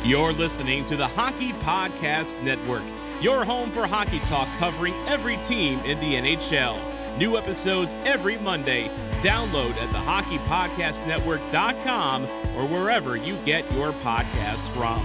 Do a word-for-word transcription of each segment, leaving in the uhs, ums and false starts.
You're listening to the Hockey Podcast Network, your home for hockey talk covering every team in the N H L. New episodes every Monday. Download at the hockey podcast network dot com or wherever you get your podcasts from.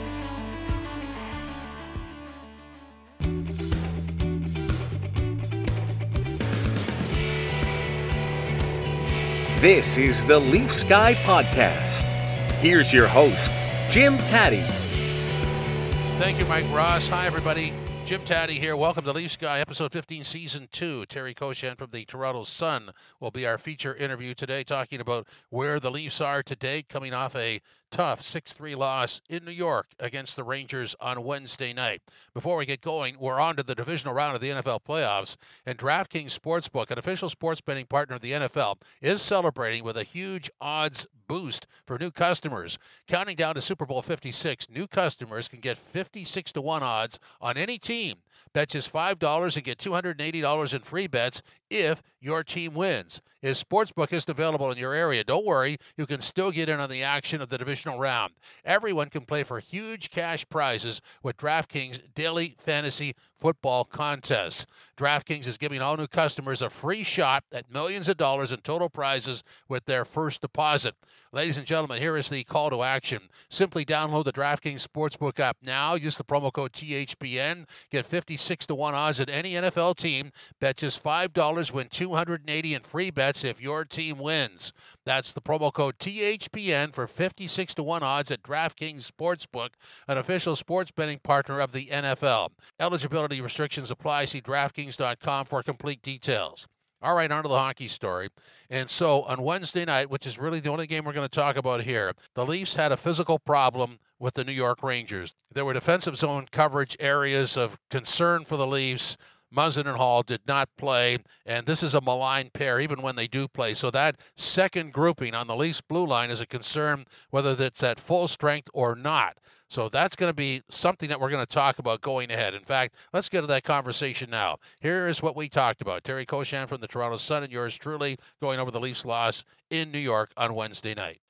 This is the Leafs Guy Podcast. Here's your host, Jim Taddy. Thank you, Mike Ross. Hi, everybody. Jim Taddy here. Welcome to Leafs Guy, episode fifteen, season two. Terry Koshan from the Toronto Sun will be our feature interview today, talking about where the Leafs are today, coming off a tough six three loss in New York against the Rangers on Wednesday night. Before we get going, we're on to the divisional round of the N F L playoffs, and DraftKings Sportsbook, an official sports betting partner of the N F L, is celebrating with a huge odds boost for new customers. Counting down to Super Bowl fifty-six, new customers can get fifty-six to one odds on any team. Bet just five dollars and get two hundred eighty dollars in free bets if your team wins. His sportsbook isn't available in your area. Don't worry, you can still get in on the action of the divisional round. Everyone can play for huge cash prizes with DraftKings daily fantasy football contests. DraftKings is giving all new customers a free shot at millions of dollars in total prizes with their first deposit. Ladies and gentlemen, here is the call to action. Simply download the DraftKings Sportsbook app now. Use the promo code T H P N. Get fifty-six to one odds at any N F L team. Bet just five dollars, win two hundred eighty in free bets if your team wins. That's the promo code T H P N for fifty-six to one odds at DraftKings Sportsbook, an official sports betting partner of the N F L. Eligibility restrictions apply. See DraftKings dot com for complete details. All right, on to the hockey story. And so on Wednesday night, which is really the only game we're going to talk about here, the Leafs had a physical problem with the New York Rangers. There were defensive zone coverage areas of concern for the Leafs. Muzzin and Hall did not play, and this is a maligned pair even when they do play. So that second grouping on the Leafs blue line is a concern whether that's at full strength or not. So that's going to be something that we're going to talk about going ahead. In fact, let's get to that conversation now. Here is what we talked about. Terry Koshan from the Toronto Sun and yours truly going over the Leafs loss in New York on Wednesday night.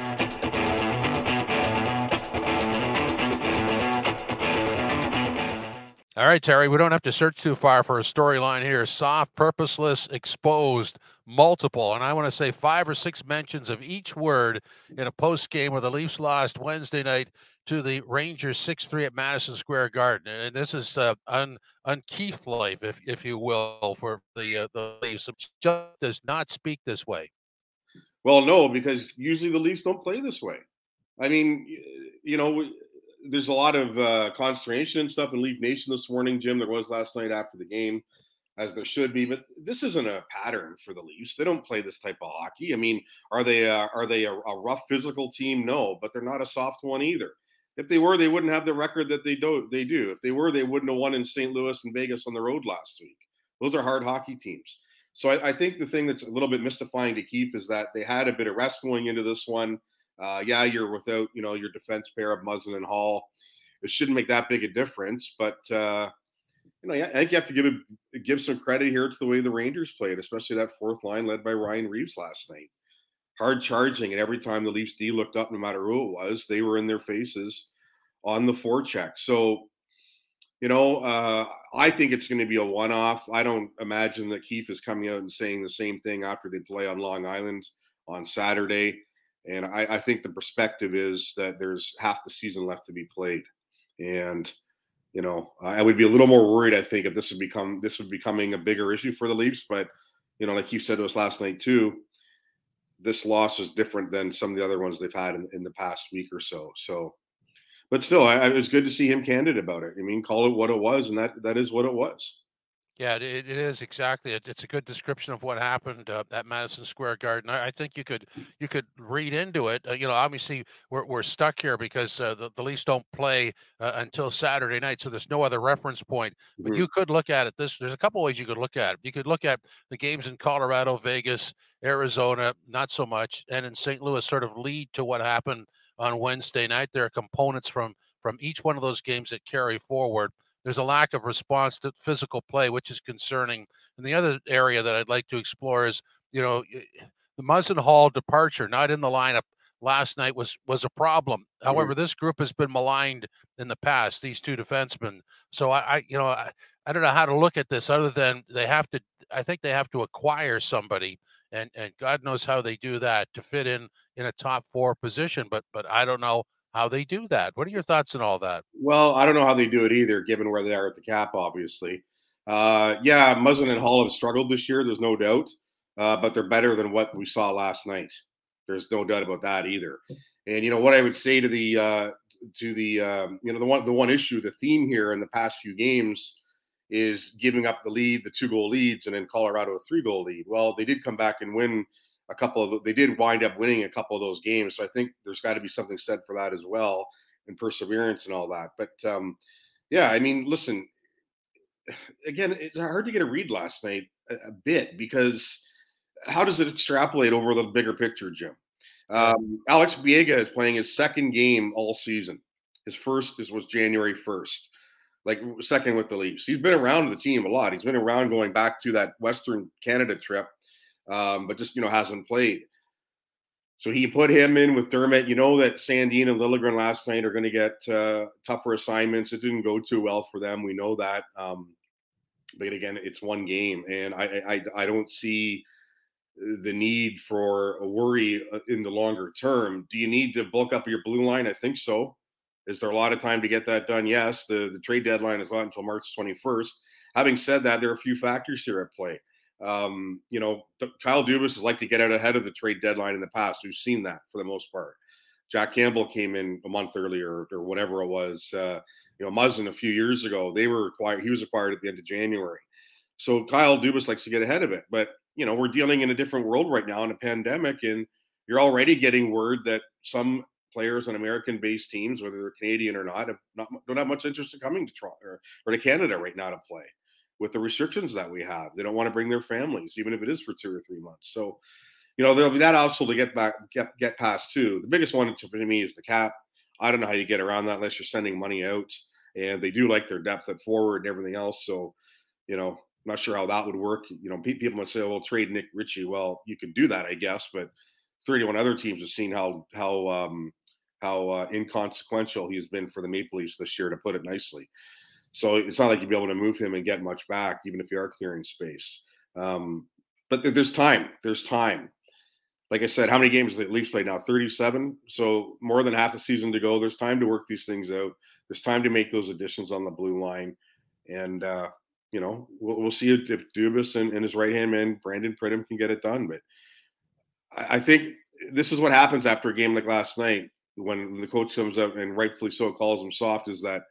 All right, Terry, we don't have to search too far for a storyline here. Soft, purposeless, exposed, multiple. And I want to say five or six mentions of each word in a post game where the Leafs lost Wednesday night to the Rangers six three at Madison Square Garden. And this is uh, un, un-Keith life, if, if you will, for the, uh, the Leafs. It just does not speak this way. Well, no, because usually the Leafs don't play this way. I mean, you know, there's a lot of uh, consternation and stuff in Leaf Nation this morning, Jim. There was last night after the game, as there should be. But this isn't a pattern for the Leafs. They don't play this type of hockey. I mean, are they uh, are they a, a rough physical team? No, but they're not a soft one either. If they were, they wouldn't have the record that they do. They do. If they were, they wouldn't have won in Saint Louis and Vegas on the road last week. Those are hard hockey teams. So I, I think the thing that's a little bit mystifying to Keith is that they had a bit of rest going into this one. Uh, yeah, you're without, you know, your defense pair of Muzzin and Hall. It shouldn't make that big a difference, but uh, you know, I think you have to give it, give some credit here to the way the Rangers played, especially that fourth line led by Ryan Reeves last night. Hard charging, and every time the Leafs D looked up, no matter who it was, they were in their faces on the forecheck. So, you know, uh, I think it's going to be a one-off. I don't imagine that Keefe is coming out and saying the same thing after they play on Long Island on Saturday. And I, I think the perspective is that there's half the season left to be played. And, you know, I would be a little more worried, I think, if this would become this would becoming a bigger issue for the Leafs. But, you know, like you said to us last night, too, this loss is different than some of the other ones they've had in, in the past week or so. So, but still, I, it was good to see him candid about it. I mean, call it what it was, and that that is what it was. Yeah, it, it is exactly. It, it's a good description of what happened uh, at Madison Square Garden. I, I think you could you could read into it. Uh, you know, obviously we're we're stuck here because uh, the, the Leafs don't play uh, until Saturday night, so there's no other reference point. But Mhm. you could look at it this. There's a couple ways you could look at it. You could look at the games in Colorado, Vegas, Arizona, not so much, and in Saint Louis, sort of lead to what happened on Wednesday night. There are components from from each one of those games that carry forward. There's a lack of response to physical play, which is concerning. And the other area that I'd like to explore is, you know, the Muzzin Hall departure, not in the lineup last night was was a problem. However, mm-hmm. this group has been maligned in the past, these two defensemen. So I, I you know, I, I don't know how to look at this other than they have to, I think they have to acquire somebody, and, and God knows how they do that to fit in in a top four position. But, but I don't know how they do that. What are your thoughts on all that? Well, I don't know how they do it either, given where they are at the cap, obviously. Uh, yeah, Muzzin and Hall have struggled this year, there's no doubt, uh, but they're better than what we saw last night. There's no doubt about that either. And you know what I would say to the uh, to the um, you know the one the one issue, the theme here in the past few games is giving up the lead, the two goal leads, and then Colorado a three goal lead. Well, they did come back and win a couple of. They did wind up winning a couple of those games. So I think there's got to be something said for that as well, and perseverance and all that. But um, yeah, I mean, listen. Again, it's hard to get a read last night a, a bit because how does it extrapolate over the bigger picture, Jim? Um, Alex Biega is playing his second game all season. His first is, was January first, like second with the Leafs. He's been around the team a lot. He's been around going back to that Western Canada trip, um, but just, you know, hasn't played. So he put him in with Dermott. You know that Sandin and Liljegren last night are going to get uh, tougher assignments. It didn't go too well for them. We know that. Um, but again, it's one game, and I, I I don't see the need for a worry in the longer term. Do you need to bulk up your blue line? I think so. Is there a lot of time to get that done? Yes. The the trade deadline is not until March twenty-first. Having said that, there are a few factors here at play. Um, you know, Kyle Dubas has liked to get out ahead of the trade deadline in the past. We've seen that for the most part. Jack Campbell came in a month earlier or whatever it was. Uh, you know, Muzzin a few years ago, they were acquired. He was acquired at the end of January. So Kyle Dubas likes to get ahead of it. But, you know, we're dealing in a different world right now in a pandemic, and you're already getting word that some players on American-based teams, whether they're Canadian or not, have not don't have much interest in coming to Toronto or, or to Canada right now to play. With the restrictions that we have, they don't want to bring their families, even if it is for two or three months. So, you know, there'll be that obstacle to get back, get get past too. The biggest one for me is the cap. I don't know how you get around that unless you're sending money out, and they do like their depth at forward and everything else. So, you know, I'm not sure how that would work. You know, people might say, "Well, trade Nick Ritchie." Well, you can do that, I guess, but thirty-one other teams have seen how how um, how uh, inconsequential he's been for the Maple Leafs this year, to put it nicely. So it's not like you'd be able to move him and get much back, even if you are clearing space. Um, but there's time. There's time. Like I said, how many games have the Leafs played now? thirty-seven. So more than half the season to go. There's time to work these things out. There's time to make those additions on the blue line. And, uh, you know, we'll, we'll see if Dubas and, and his right-hand man, Brandon Pridham, can get it done. But I, I think this is what happens after a game like last night when the coach comes up and rightfully so calls him soft, is that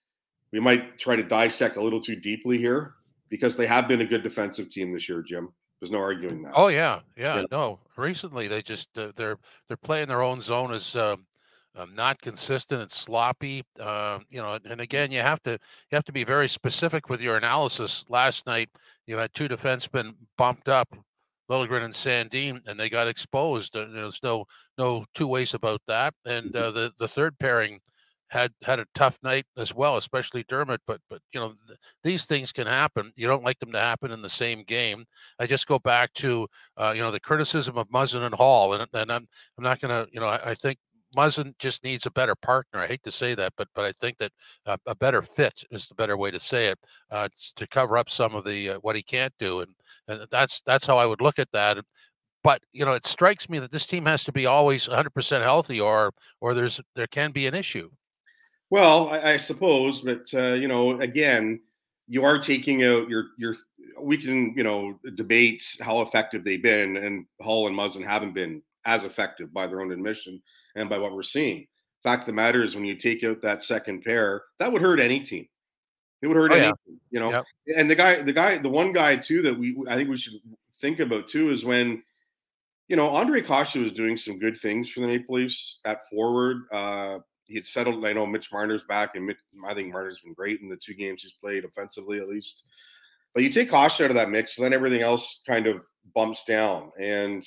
we might try to dissect a little too deeply here, because they have been a good defensive team this year, Jim. There's no arguing that. Oh yeah, yeah. yeah. No, recently they just uh, they're they're playing their own zone as um, um, not consistent and sloppy. Uh, you know, and again, you have to you have to be very specific with your analysis. Last night, you had two defensemen bumped up, Liljegren and Sandin, and they got exposed. Uh, there's no no two ways about that. And uh, the the third pairing had had a tough night as well, especially Dermott. But but you know th- these things can happen. You don't like them to happen in the same game. I just go back to uh, you know the criticism of Muzzin and Hall, and and I'm I'm not gonna you know I, I think Muzzin just needs a better partner. I hate to say that, but but I think that uh, a better fit is the better way to say it, uh, to cover up some of the uh, what he can't do, and and that's that's how I would look at that. But you know, it strikes me that this team has to be always one hundred percent healthy, or or there's there can be an issue. Well, I, I suppose, but uh, you know, again, you are taking out your your. We can you know debate how effective they've been, and Hall and Muzzin haven't been as effective by their own admission and by what we're seeing. Fact of the matter is, when you take out that second pair, that would hurt any team. It would hurt oh, any yeah. team, you know. Yep. And the guy, the guy, the one guy too that we I think we should think about too is when, you know, Andre Kase was doing some good things for the Maple Leafs at forward. Uh, he had settled. I know Mitch Marner's back, and Mitch, I think Marner's been great in the two games he's played offensively, at least. But you take Kase out of that mix, and then everything else kind of bumps down. And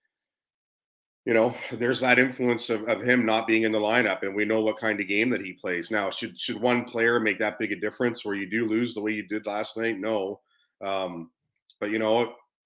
you know, there's that influence of, of him not being in the lineup, and we know what kind of game that he plays. Now, should should one player make that big a difference where you do lose the way you did last night? No. Um, but, you know,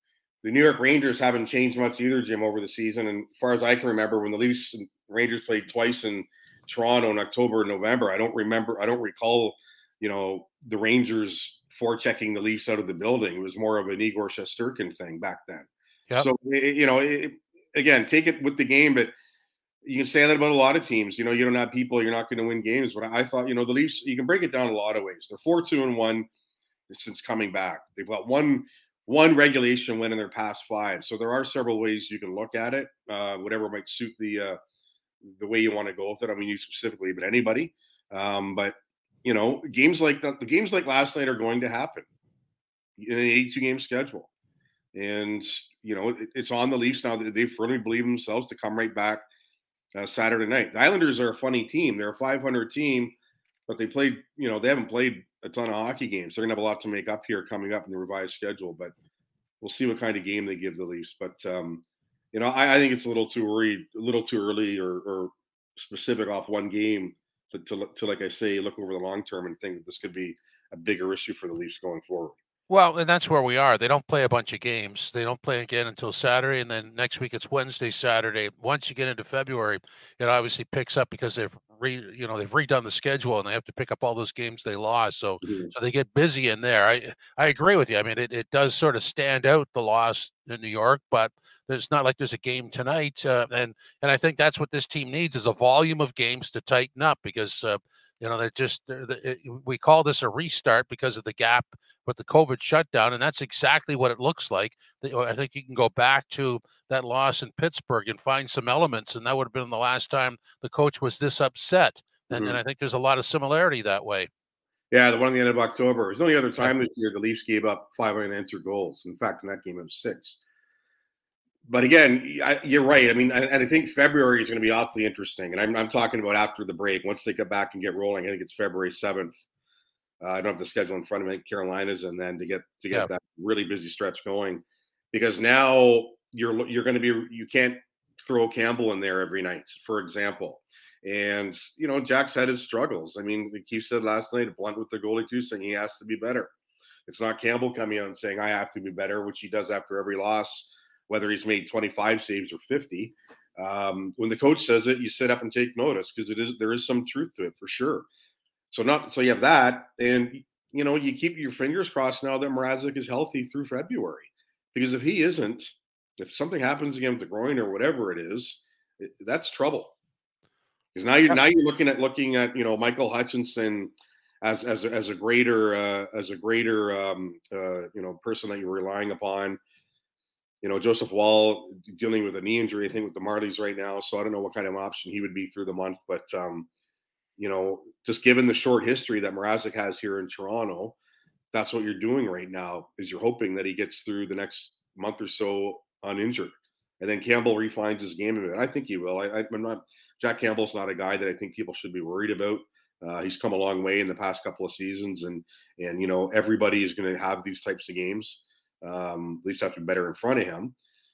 the New York Rangers haven't changed much either, Jim, over the season. And as far as I can remember, when the Leafs and Rangers played twice in Toronto in October and November, I don't remember, I don't recall, you know, the Rangers forechecking the Leafs out of the building. It was more of an Igor Shesterkin thing back then. Yep. So, you know, it, again, take it with the game, but you can say that about a lot of teams. You know, you don't have people, you're not going to win games. But I thought, you know, the Leafs, you can break it down a lot of ways. They're four, two, and one since coming back. They've got one one regulation win in their past five. So there are several ways you can look at it, uh, whatever might suit the uh, the way you want to go with it. I mean, you specifically, but anybody. Um, but you know, games like the, the games like last night are going to happen in an eighty-two game schedule, and you know it, it's on the Leafs now. They firmly believe in themselves to come right back uh, Saturday night. The Islanders are a funny team. They're a five hundred team, but they played. You know, they haven't played a ton of hockey games. They're gonna have a lot to make up here coming up in the revised schedule. But we'll see what kind of game they give the Leafs. But um, you know, I, I think it's a little too early, a little too early, or, or specific off one game to, to, to, like I say, look over the long term and think that this could be a bigger issue for the Leafs going forward. Well, and that's where we are. They don't play a bunch of games. They don't play again until Saturday, and then next week it's Wednesday, Saturday. Once you get into February, it obviously picks up because they've re, you know, they've redone the schedule and they have to pick up all those games they lost. So, mm-hmm. so they get busy in there. I I agree with you. I mean, it, it does sort of stand out, the loss in New York, but it's not like there's a game tonight. Uh, and and I think that's what this team needs is a volume of games to tighten up because. Uh, You know, they're just, they're, they're, we call this a restart because of the gap with the COVID shutdown, and that's exactly what it looks like. I think you can go back to that loss in Pittsburgh and find some elements, and that would have been the last time the coach was this upset. And, mm-hmm. and I think there's a lot of similarity that way. Yeah, the one at the end of October. It was the only other time this year the Leafs gave up five unanswered goals. In fact, in that game, it was six. But again, I, you're right. I mean, and I think February is going to be awfully interesting. And I'm, I'm talking about after the break, once they get back and get rolling. I think it's February seventh. Uh, I don't have the schedule in front of me. Carolina's, and then to get to get yeah. that really busy stretch going, because now you're you're going to be you can't throw Campbell in there every night, for example. And you know, Jack's had his struggles. I mean, Keith said last night, blunt with the goalie too, saying he has to be better. It's not Campbell coming out and saying I have to be better, which he does after every loss. Whether he's made twenty-five saves or fifty, um, when the coach says it, you sit up and take notice because it is there is some truth to it for sure. So not so you have that, and you know you keep your fingers crossed now that Mrazek is healthy through February, because if he isn't, if something happens again with the groin or whatever it is, it, that's trouble. Because now you're now you're looking at looking at you know Michael Hutchinson as as a, as a greater uh, as a greater um, uh, you know person that you're relying upon. You know, Joseph Wall dealing with a knee injury, I think, with the Marlies right now. So I don't know what kind of option he would be through the month. But, um, you know, just given the short history that Mrazek has here in Toronto, that's what you're doing right now is you're hoping that he gets through the next month or so uninjured. And then Campbell refines his game a bit. I think he will. I, I'm not – Jack Campbell's not a guy that I think people should be worried about. Uh, he's come a long way in the past couple of seasons. And, and you know, everybody is going to have these types of games. Um, at least have to be better in front of him.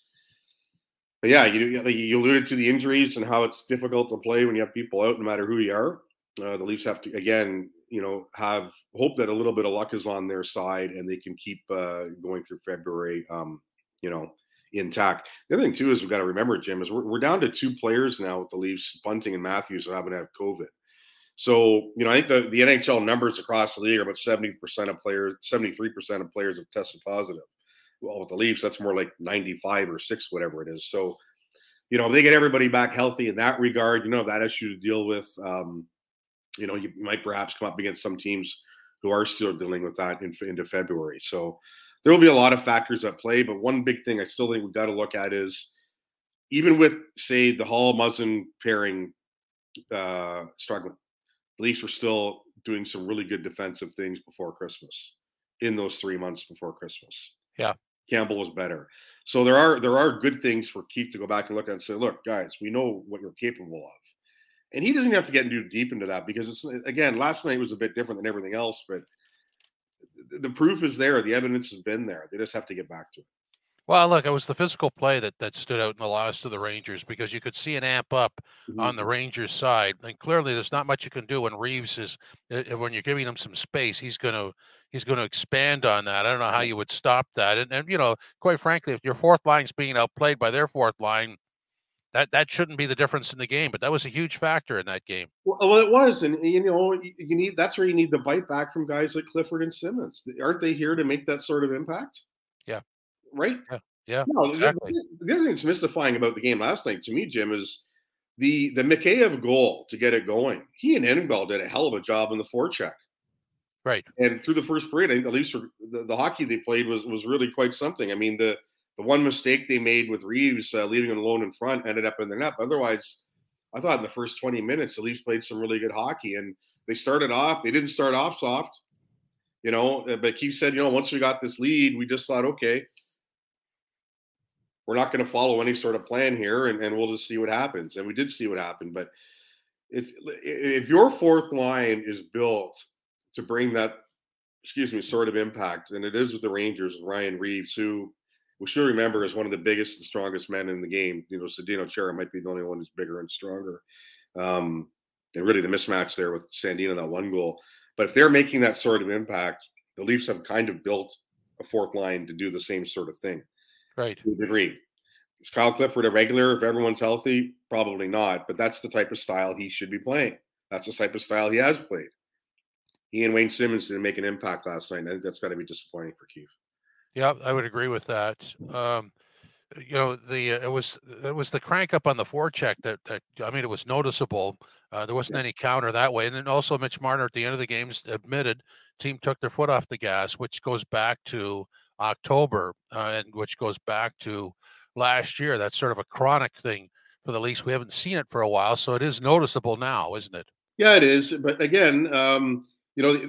But yeah, you you alluded to the injuries and how it's difficult to play when you have people out, no matter who you are. Uh, the Leafs have to again, you know, have hope that a little bit of luck is on their side and they can keep uh, going through February, um, you know, intact. The other thing too is we've got to remember, Jim, is we're we're down to two players now with the Leafs, Bunting and Matthews, who haven't had COVID. So, you know, I think the, the N H L numbers across the league are about seventy percent of players, seventy-three percent of players have tested positive. Well, with the Leafs, that's more like ninety-five or six, whatever it is. So, you know, if they get everybody back healthy in that regard, you know, that issue to deal with, um, you know, you might perhaps come up against some teams who are still dealing with that in, into February. So there will be a lot of factors at play. But one big thing I still think we've got to look at is even with, say, the Hall-Muzzin pairing uh, struggling, the Leafs were still doing some really good defensive things before Christmas, in those three months before Christmas. Yeah. Campbell was better. So there are there are good things for Keith to go back and look at and say, look, guys, we know what you're capable of. And he doesn't have to get too deep into that because, it's again, last night was a bit different than everything else, but the proof is there. The evidence has been there. They just have to get back to it. Well, look, it was the physical play that, that stood out in the loss to the Rangers because you could see an amp up on the Mhm. Rangers side, and clearly there's not much you can do when Reeves is uh, uh, when you're giving him some space. He's going to he's going to expand on that. I don't know how you would stop that, and and you know, quite frankly, if your fourth line's being outplayed by their fourth line, that that shouldn't be the difference in the game. But that was a huge factor in that game. Well, well, it was, and you know, you you need that's where you need the bite back from guys like Clifford and Simmons. Aren't they here to make that sort of impact? Yeah, Right? yeah, yeah, No, the, exactly. the other thing that's mystifying about the game last night to me, Jim, is the the Mikheyev goal to get it going. He and Engvall did a hell of a job in the forecheck. Right. And through the first period, I think at least for the, the hockey they played was was really quite something. I mean, the the one mistake they made with Reeves uh, leaving him alone in front ended up in the net. Otherwise, I thought in the first twenty minutes, the Leafs played some really good hockey. And they started off, they didn't start off soft, you know, uh, but Keith said, you know, once we got this lead, we just thought, okay, we're not going to follow any sort of plan here and, and we'll just see what happens. And we did see what happened. But if, if your fourth line is built to bring that, excuse me, sort of impact, and it is with the Rangers and Ryan Reeves, who we should remember is one of the biggest and strongest men in the game. You know, Zdeno Chara might be the only one who's bigger and stronger. Um, and really the mismatch there with Sandino, that one goal. But if they're making that sort of impact, the Leafs have kind of built a fourth line to do the same sort of thing. Right. To a degree. Is Kyle Clifford a regular if everyone's healthy? Probably not, but that's the type of style he should be playing. That's the type of style he has played. He and Wayne Simmons didn't make an impact last night. I think that's got to be disappointing for Keith. Yeah, I would agree with that. Um, you know, the uh, it was it was the crank up on the forecheck that that I mean, it was noticeable. Uh, there wasn't Yeah. any counter that way, and then also Mitch Marner at the end of the games admitted team took their foot off the gas, which goes back to October, uh, and which goes back to last year. That's sort of a chronic thing for the Leafs. We haven't seen it for a while, so it is noticeable now, isn't it? Yeah, it is. But again, um, you know,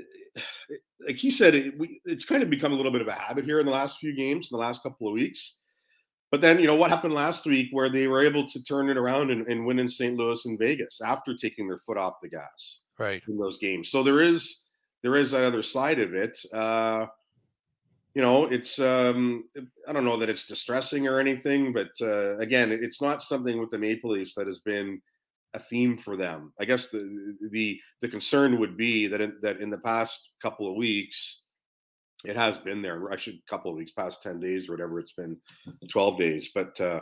like he said, it, we, it's kind of become a little bit of a habit here in the last few games, in the last couple of weeks. But then, you know, what happened last week where they were able to turn it around and, and win in Saint Louis and Vegas after taking their foot off the gas Right. in those games. So there is there is that other side of it. Uh, you know, it's um, I don't know that it's distressing or anything, but uh, again, it's not something with the Maple Leafs that has been a theme for them. I guess the the the concern would be that in, that in the past couple of weeks, it has been there. Actually, a couple of weeks, past ten days or whatever it's been, twelve days. But uh,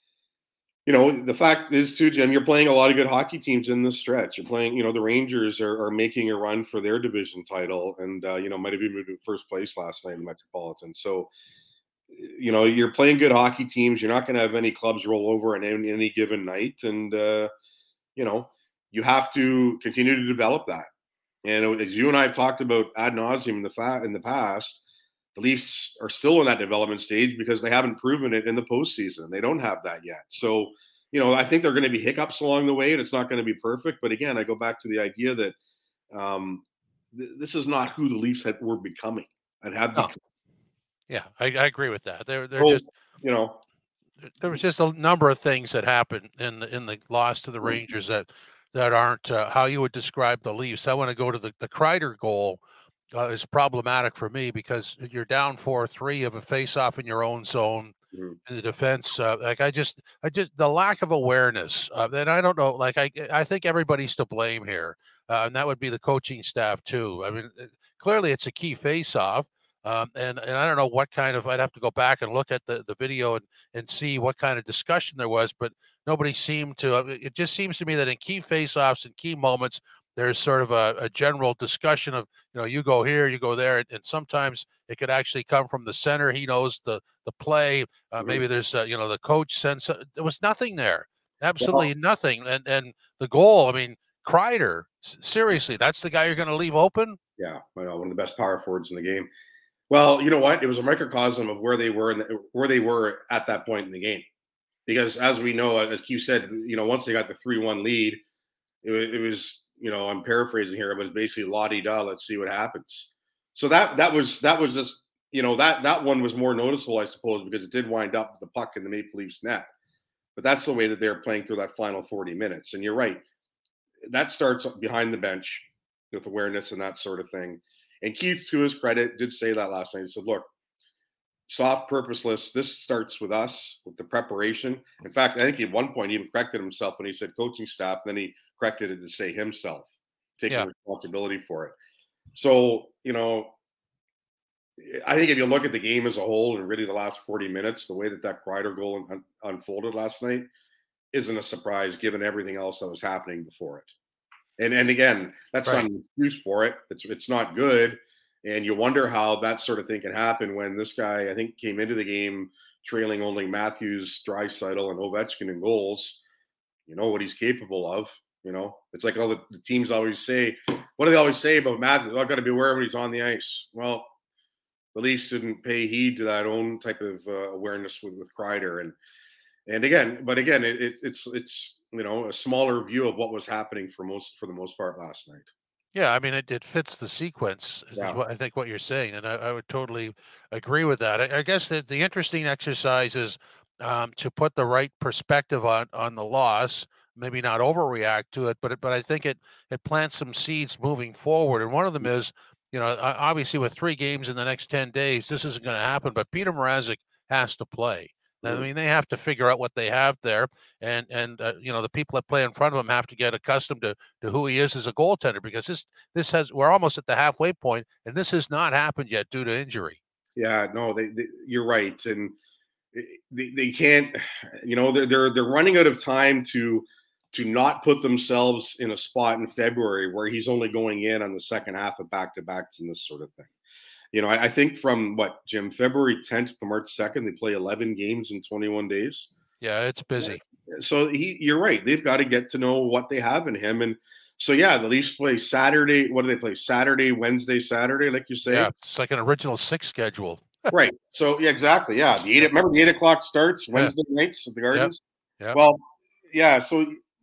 you know, the fact is too, Jim, you're playing a lot of good hockey teams in this stretch. You're playing, you know, the Rangers are, are making a run for their division title, and uh, you know, might have even moved to first place last night in the Metropolitan. So, you know, you're playing good hockey teams. You're not going to have any clubs roll over on any, any given night, and uh, you know, you have to continue to develop that. And as you and I have talked about ad nauseum in the fa- in the past, the Leafs are still in that development stage because they haven't proven it in the postseason. They don't have that yet. So, you know, I think there are going to be hiccups along the way, and it's not going to be perfect. But again, I go back to the idea that um, th- this is not who the Leafs had, were becoming and have No. become. Yeah, I, I agree with that. They're they're So, just you know, there was just a number of things that happened in the in the loss to the Rangers that that aren't uh, how you would describe the Leafs. I want to go to the the Kreider goal uh, is problematic for me because you're down four three of a face-off in your own zone mhm. in the defense. Uh, like I just I just the lack of awareness. Uh, and I don't know. Like I I think everybody's to blame here, uh, and that would be the coaching staff too. I mean, uh, clearly it's a key face-off. Um, and and I don't know what kind of I'd have to go back and look at the, the video and, and see what kind of discussion there was, but nobody seemed to. It just seems to me that in key face-offs and key moments, there's sort of a, a general discussion of, you know, you go here, you go there, and, and sometimes it could actually come from the center. He knows the the play. Uh, Mhm. maybe there's uh, you know the coach sends. Uh, there was nothing there, Well, absolutely nothing. And and the goal. I mean, Kreider. s- Seriously, that's the guy you're going to leave open. yeah, I know, one of the best power forwards in the game. Well, you know what? It was a microcosm of where they were in the, where they were at that point in the game. Because as we know, as Q said, you know, once they got the three one lead, it, wa- it was, you know, I'm paraphrasing here, but it's basically la di da. Let's see what happens. So that that was that was just, you know, that that one was more noticeable, I suppose, because it did wind up with the puck in the Maple Leafs net. But that's the way that they're playing through that final forty minutes. And you're right, that starts behind the bench with awareness and that sort of thing. And Keith, to his credit, did say that last night. He said, "Look, soft, purposeless. This starts with us, with the preparation. In fact, I think at one point he even corrected himself when he said coaching staff. Then he corrected it to say himself, taking Yeah. responsibility for it. So, you know, I think if you look at the game as a whole and really the last forty minutes, the way that that Kreider goal un- unfolded last night isn't a surprise given everything else that was happening before it. And and again, that's Right. not an excuse for it. It's it's not good. And you wonder how that sort of thing can happen when this guy, I think, came into the game trailing only Matthews, Draisaitl, and Ovechkin in goals. You know what he's capable of. You know, it's like all the, the teams always say, what do they always say about Matthews? Oh, I've got to be aware when he's on the ice. Well, the Leafs didn't pay heed to that own type of uh, awareness with, with Kreider. And and again, but again, it, it, it's it's you know a smaller view of what was happening for most for the most part last night. Yeah, I mean, it, it fits the sequence, is Yeah. what I think what you're saying, and I, I would totally agree with that. I, I guess that the interesting exercise is um, to put the right perspective on on the loss, maybe not overreact to it, but it, but I think it it plants some seeds moving forward. And one of them is, you know, o- obviously with three games in the next ten days, this isn't going to happen. But Peter Mrazek has to play. I Mhm. mean, they have to figure out what they have there, and and uh, you know the people that play in front of him have to get accustomed to to who he is as a goaltender, because this this has we're almost at the halfway point, and this has not happened yet due to injury. Yeah, no, they, they you're right, and they, they can't. You know, they're they're they're running out of time to to not put themselves in a spot in February where he's only going in on the second half of back to backs and this sort of thing. You know, I, I think from what, Jim, February tenth to March second, they play eleven games in twenty-one days. Yeah, it's busy. So he, you're right. They've got to get to know what they have in him. And so, yeah, the Leafs play Saturday. What do they play? Saturday, Wednesday, Saturday, like you say? Yeah, it's like an original six schedule. Right. So, yeah, exactly. Yeah. The eight, remember the eight o'clock starts Wednesday nights at the Gardens? Yep. Well, yeah. So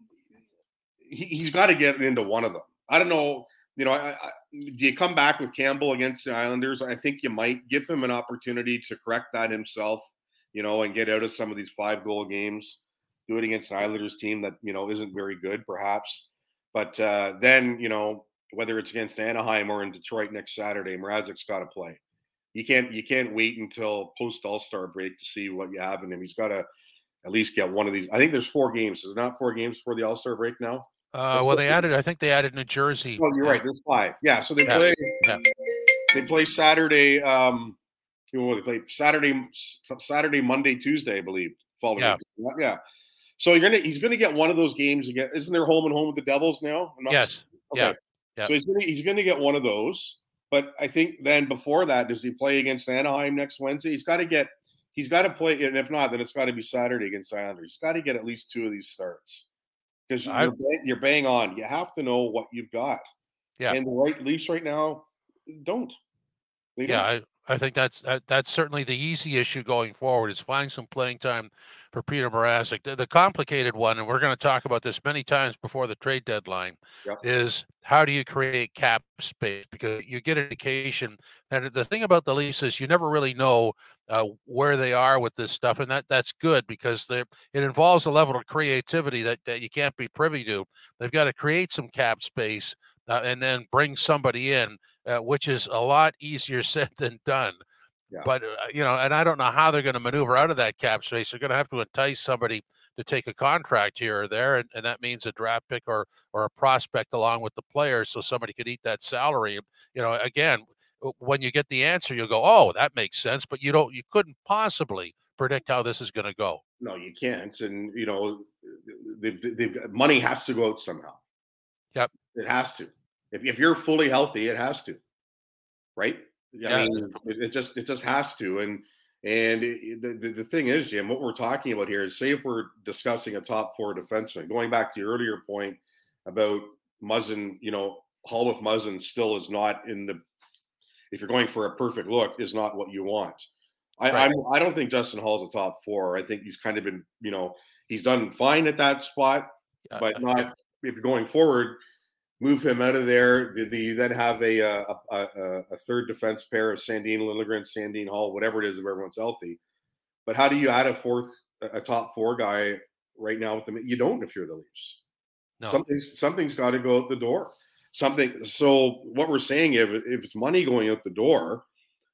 he, he's got to get into one of them. I don't know. You know, I, I, do you come back with Campbell against the Islanders? I think you might give him an opportunity to correct that himself, you know, and get out of some of these five goal games. Do it against an Islanders team that, you know, isn't very good, perhaps. But uh, then, you know, whether it's against Anaheim or in Detroit next Saturday, Mrazek's got to play. You can't you can't wait until post All-Star break to see what you have in him. He's got to at least get one of these. I think there's four games. Is there not four games for the All-Star break now? Uh, well, they added. I think they added New Jersey. Oh, you're right. There's five. Yeah. So they Yeah. play. Yeah. They play Saturday. Um, you know, they play Saturday, Saturday, Monday, Tuesday, I believe. Following. Yeah. Yeah. So you're gonna. He's gonna get one of those games again. Isn't there home and home with the Devils now? I'm not- Yes. Okay. Yeah. Yeah. So he's gonna he's gonna get one of those. But I think then before that, does he play against Anaheim next Wednesday? He's got to get. He's got to play, and if not, then it's got to be Saturday against the Islanders. He's got to get at least two of these starts because I- you're, bang- you're bang on. You have to know what you've got. Yeah. And the right Leafs right now don't. They Yeah, don't. I, I think that's that, that's certainly the easy issue going forward is finding some playing time for Peter Mrazek. The, the complicated one, and we're going to talk about this many times before the trade deadline, Yep. is how do you create cap space? Because you get an indication, and the thing about the Leafs is you never really know uh, where they are with this stuff, and that that's good because they it involves a level of creativity that, that you can't be privy to. They've got to create some cap space uh, and then bring somebody in. Uh, which is a lot easier said than done. Yeah. But, uh, you know, and I don't know how they're going to maneuver out of that cap space. They're going to have to entice somebody to take a contract here or there, and, and that means a draft pick or or a prospect along with the player so somebody could eat that salary. You know, again, when you get the answer, you'll go, oh, that makes sense, but you don't, you couldn't possibly predict how this is going to go. No, you can't. And, you know, they've, they've got, money has to go out somehow. Yep. It has to. If, if you're fully healthy, it has to, right? I Yeah. mean, it, it just it just has to. And and it, the, the the thing is, Jim, what we're talking about here is, say if we're discussing a top four defenseman, going back to your earlier point about Muzzin, you know, Hall with Muzzin still is not in the. If you're going for a perfect look, is not what you want. I Right. I'm, I don't think Justin Hall's a top four. I think he's kind of been, you know, he's done fine at that spot, Uh, but uh, not yeah. if you're going forward. Move him out of there. Did you then have a a, a a third defense pair of Sandin Lindgren, Sandin Hall, whatever it is, if everyone's healthy? But how do you add a fourth, a top four guy right now with them? You don't if you're the Leafs. No. Something's something's got to go out the door. Something. So what we're saying, if if it's money going out the door,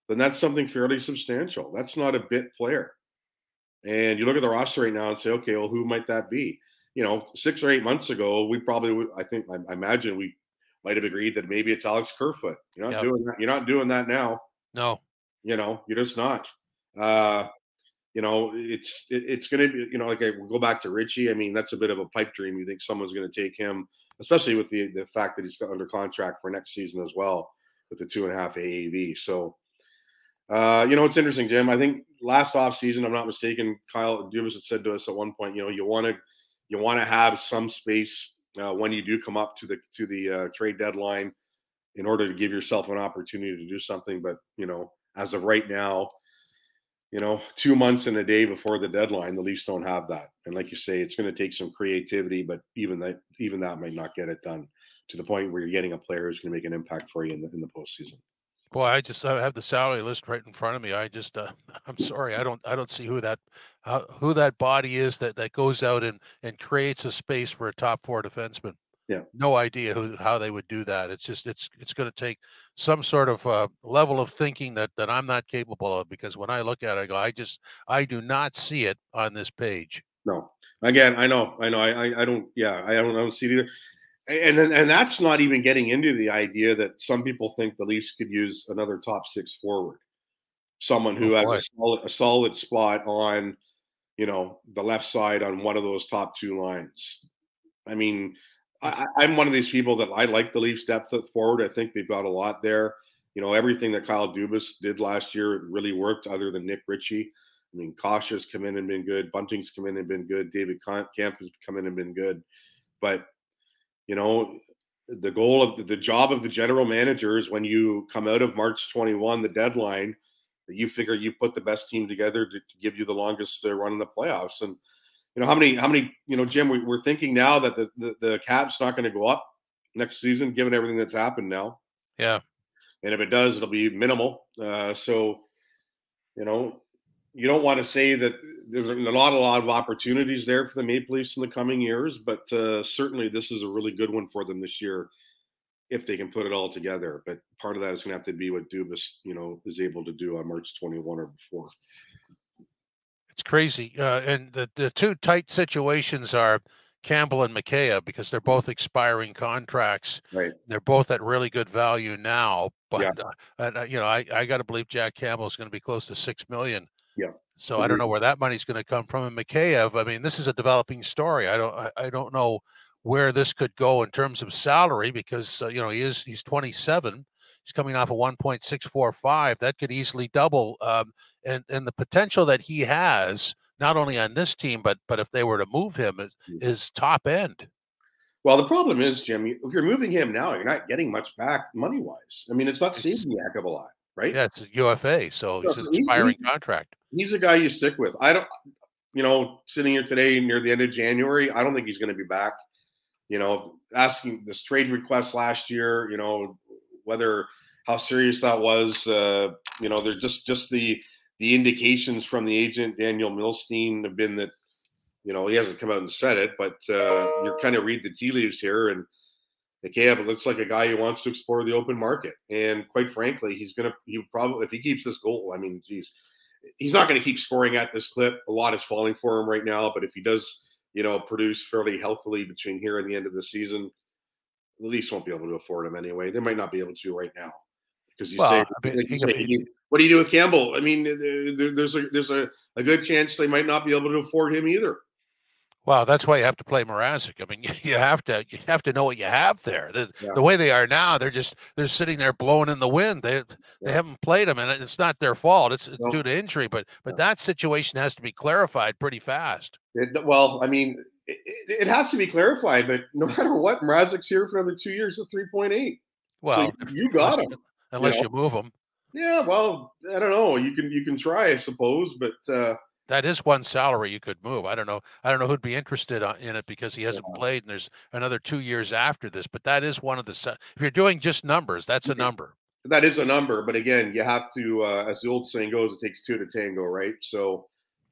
then that's something fairly substantial. That's not a bit player. And you look at the roster right now and say, okay, well, who might that be? You know, six or eight months ago, we probably would, I think, I, I imagine we might have agreed that maybe it's Alex Kerfoot. You're not yep. doing that. You're not doing that now. No. You know, you're just not. Uh, you know, it's it, it's going to be, you know, like I we'll go back to Ritchie. I mean, that's a bit of a pipe dream. You think someone's going to take him, especially with the the fact that he's got under contract for next season as well with the two and a half A A V. So, uh, you know, it's interesting, Jim. I think last offseason, I'm not mistaken, Kyle Dubas had said to us at one point, you know, you want to you want to have some space uh, when you do come up to the to the uh, trade deadline in order to give yourself an opportunity to do something. But, you know, as of right now, you know, two months and a day before the deadline, the Leafs don't have that. And like you say, it's going to take some creativity, but even that, even that might not get it done to the point where you're getting a player who's going to make an impact for you in the, in the postseason. Boy, I just I have the salary list right in front of me. I just, uh, I'm sorry, I don't, I don't see who that, uh, who that body is that, that goes out and, and creates a space for a top four defenseman. Yeah. No idea who, how they would do that. It's just, it's, it's going to take some sort of uh, level of thinking that, that I'm not capable of, because when I look at it, I go, I just, I do not see it on this page. No, again, I know, I know, I, I, I don't, yeah, I don't, I don't see it either. And then, and that's not even getting into the idea that some people think the Leafs could use another top six forward, someone who oh, has a solid, a solid spot on, you know, the left side on one of those top two lines. I mean, I, I'm one of these people that I like the Leafs depth at forward. I think they've got a lot there. You know, everything that Kyle Dubas did last year really worked, other than Nick Ritchie. I mean, Kosha's come in and been good. Bunting's come in and been good. David Kampf has come in and been good. But, you know, the goal of the, the job of the general manager is when you come out of March twenty-first, the deadline, that you figure you put the best team together to, to give you the longest uh, run in the playoffs. And, you know, how many, how many, you know, Jim, we, we're thinking now that the, the, the cap's not going to go up next season, given everything that's happened now. Yeah. And if it does, it'll be minimal. Uh, so, you know, you don't want to say that there's not a lot of opportunities there for the Maple Leafs in the coming years, but uh, certainly this is a really good one for them this year if they can put it all together. But part of that is going to have to be what Dubas, you know, is able to do on March twenty-first or before. It's crazy. Uh, and the, the two tight situations are Campbell and Mikheyev, because they're both expiring contracts. Right. They're both at really good value now. But, yeah. uh, and, uh, you know, I, I got to believe Jack Campbell is going to be close to six million dollars. Yeah. So mm-hmm. I don't know where that money's going to come from. And Mikheyev, I mean, this is a developing story. I don't, I, I don't know where this could go in terms of salary, because, uh, you know, he is, he's twenty-seven. He's coming off a one point six four five. That could easily double. Um, and, and the potential that he has, not only on this team, but, but if they were to move him, is, is top end. Well, the problem is, Jim, if you're moving him now, you're not getting much back money-wise. I mean, it's not saving you a heck of a lot, right? Yeah, it's a U F A, so it's an expiring he, contract. He's a guy you stick with. I don't, you know, sitting here today near the end of January, I don't think he's going to be back. You know, asking this trade request last year, you know, whether how serious that was, uh, you know, there's just just the the indications from the agent Daniel Milstein have been that, you know, he hasn't come out and said it, but uh, you kind of read the tea leaves here, and Mikheyev looks like a guy who wants to explore the open market. And quite frankly, he's going to, he probably, if he keeps this goal, I mean, geez, he's not going to keep scoring at this clip. A lot is falling for him right now, but if he does, you know, produce fairly healthily between here and the end of the season, the Leafs won't be able to afford him anyway. They might not be able to right now. Because you well, say, I mean, like you say be, what do you do with Campbell? I mean, there, there's a there's a, a good chance they might not be able to afford him either. Well, that's why you have to play Mrazek. I mean, you have to you have to know what you have there. The, yeah. the way they are now, they're just they're sitting there blowing in the wind. They yeah. they haven't played him, and it's not their fault. It's, it's no. due to injury. But but yeah. that situation has to be clarified pretty fast. It, well, I mean, it, it has to be clarified. But no matter what, Mrazek's here for another two years at three point eight. Well, so you, you got him. Unless you, know? you move them. Yeah, well, I don't know. You can you can try, I suppose, but uh, that is one salary you could move. I don't know. I don't know who'd be interested in it, because he hasn't yeah. played, and there's another two years after this. But that is one of the. If you're doing just numbers, that's a number. That is a number, but again, you have to, uh, as the old saying goes, it takes two to tango, right? So,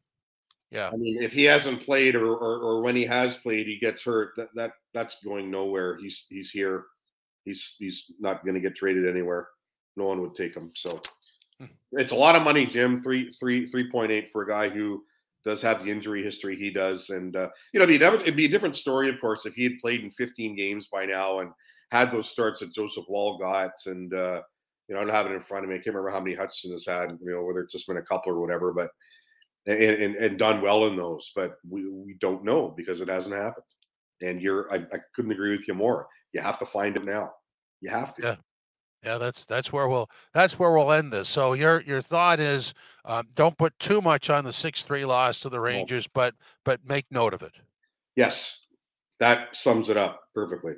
yeah. I mean, if he hasn't played, or or, or when he has played, he gets hurt. That that that's going nowhere. He's he's here. He's he's not going to get traded anywhere. No one would take him. So, It's a lot of money, Jim. Three, three, three point eight for a guy who does have the injury history he does, and uh, you know, it'd be, never, it'd be a different story, of course, if he had played in fifteen games by now and had those starts that Joseph Woll got, and uh, you know, I don't have it in front of me. I can't remember how many Hutchinson has had, you know, whether it's just been a couple or whatever, but and, and, and done well in those, but we, we don't know because it hasn't happened. And you're, I, I couldn't agree with you more. You have to find it now. You have to. Yeah. Yeah, that's that's where we'll that's where we'll end this. So your your thought is um, don't put too much on the six three loss to the Rangers, no. but but make note of it. Yes, that sums it up perfectly.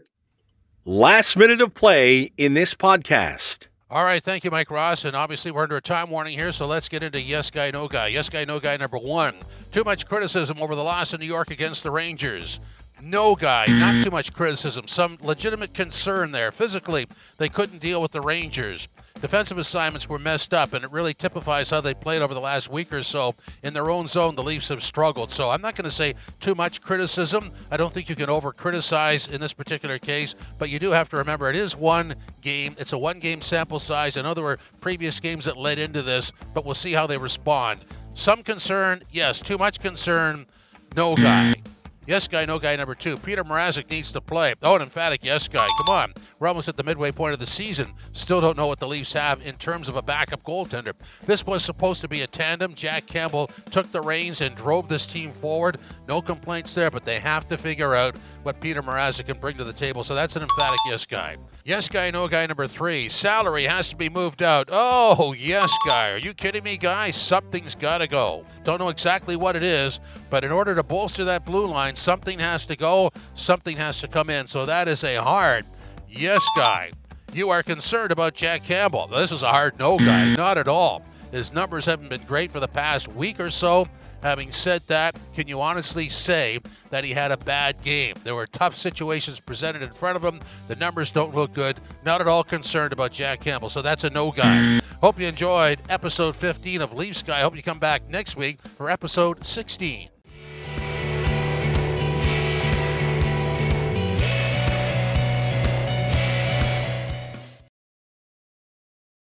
Last minute of play in this podcast. All right, thank you, Mike Ross. And obviously we're under a time warning here, so let's get into Yes Guy, No Guy. Yes Guy, No Guy number one. Too much criticism over the loss in New York against the Rangers. No guy, not too much criticism. Some legitimate concern there. Physically, they couldn't deal with the Rangers. Defensive assignments were messed up, and it really typifies how they played over the last week or so. In their own zone, the Leafs have struggled. So I'm not going to say too much criticism. I don't think you can over-criticize in this particular case, but you do have to remember it is one game. It's a one-game sample size. I know there were previous games that led into this, but we'll see how they respond. Some concern, yes. Too much concern, no guy. Yes guy, no guy number two. Peter Mrazek needs to play. Oh, an emphatic yes guy. Come on. We're almost at the midway point of the season. Still don't know what the Leafs have in terms of a backup goaltender. This was supposed to be a tandem. Jack Campbell took the reins and drove this team forward. No complaints there, but they have to figure out what Peter Mrazek can bring to the table. So that's an emphatic yes guy. Yes guy, no guy number three. Salary has to be moved out. Oh, yes guy. Are you kidding me, guys? Something's got to go. Don't know exactly what it is, but in order to bolster that blue line, something has to go, something has to come in. So that is a hard yes guy. You are concerned about Jack Campbell. This is a hard no guy. Not at all. His numbers haven't been great for the past week or so. Having said that, can you honestly say that he had a bad game? There were tough situations presented in front of him. The numbers don't look good. Not at all concerned about Jack Campbell. So that's a no guy. Hope you enjoyed episode fifteen of Leafs Guy. Hope you come back next week for episode sixteen.